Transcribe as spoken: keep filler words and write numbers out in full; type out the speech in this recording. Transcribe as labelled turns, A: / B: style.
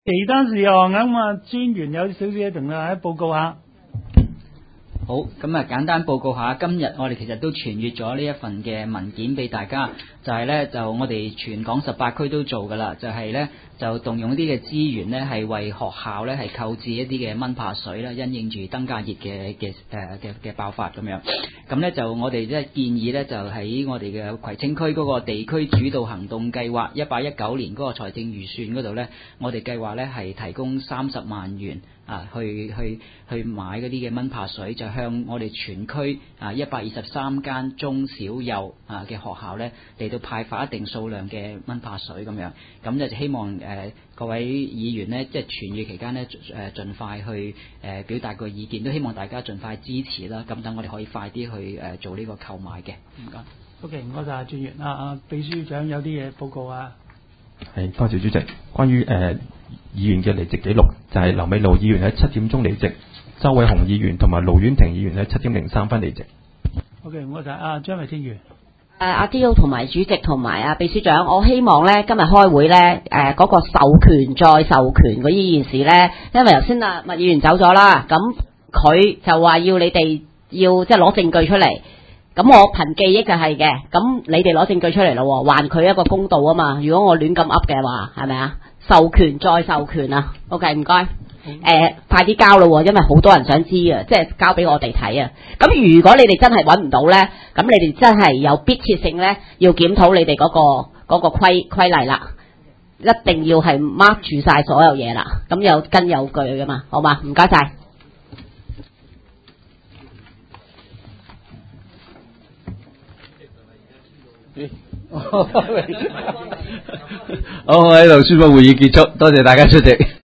A: 其他事項咁啊，專員有少少嘢同大家報告下。
B: 好，咁啊簡單報告下，今日我哋其實都傳閱咗呢一份嘅文件俾大家，就係咧就我哋全港十八區都做噶啦，就係咧就動用一啲嘅資源咧，係為學校咧係購置一啲嘅蚊怕水啦，因應住登革熱嘅嘅誒嘅嘅爆發咁樣。咁咧就我哋即係建議咧，就喺我哋嘅葵青區嗰個地區主導行動計劃一八一九年嗰個財政預算嗰度咧，我哋計劃咧係提供三十萬元。啊，去去去買嗰啲嘅蚊怕水，就向我哋全區啊一百二十三間中小幼啊嘅學校咧嚟到派發一定數量嘅蚊怕水咁樣，咁就希望誒、呃、各位議員呢，即係傳閱期間呢，誒、呃、盡快去誒、呃、表達個意見，都希望大家盡快支持啦，咁等我哋可以快啲去誒、呃、做呢個購買嘅。唔該。
A: OK，唔該晒專員。啊啊，秘書長有啲嘢報告啊。
C: 係，多謝主席。關於誒、呃、議員嘅離席記錄，就係、是、劉美露議員喺七點鐘離席，周偉雄議員同埋盧婉婷議員喺七點零三分離席。
A: OK，唔該晒。啊，張慧清議員。
D: 誒阿 D.O 同埋主席同埋阿秘書長，我希望咧今日開會咧誒嗰個授權再授權嗰依件事咧，因為頭先啊麥議員走咗啦，咁佢就話要你哋要即係攞證據出嚟，咁我憑記憶就係嘅，咁你哋攞證據出嚟咯，還佢一個公道啊嘛。如果我亂咁噏嘅話，係咪啊？授權再授權啊 ，OK 唔該。誒、呃，快啲交咯，因為好多人想知啊，即係交俾我哋睇啊。咁如果你哋真係揾唔到咧，咁你哋真係有迫切性咧，要檢討你哋嗰、嗰個嗰、嗰個規規例啦，一定要係 mark 住晒所有嘢啦，咁有根有據噶嘛，好嘛？唔該晒。
E: 好，我喺度宣布會議結束，多謝大家出席。